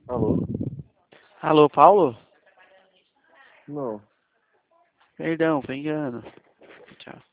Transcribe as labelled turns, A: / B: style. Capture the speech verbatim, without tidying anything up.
A: Alô?
B: Alô, Paulo?
A: Não.
B: Perdão, foi engano. Tchau.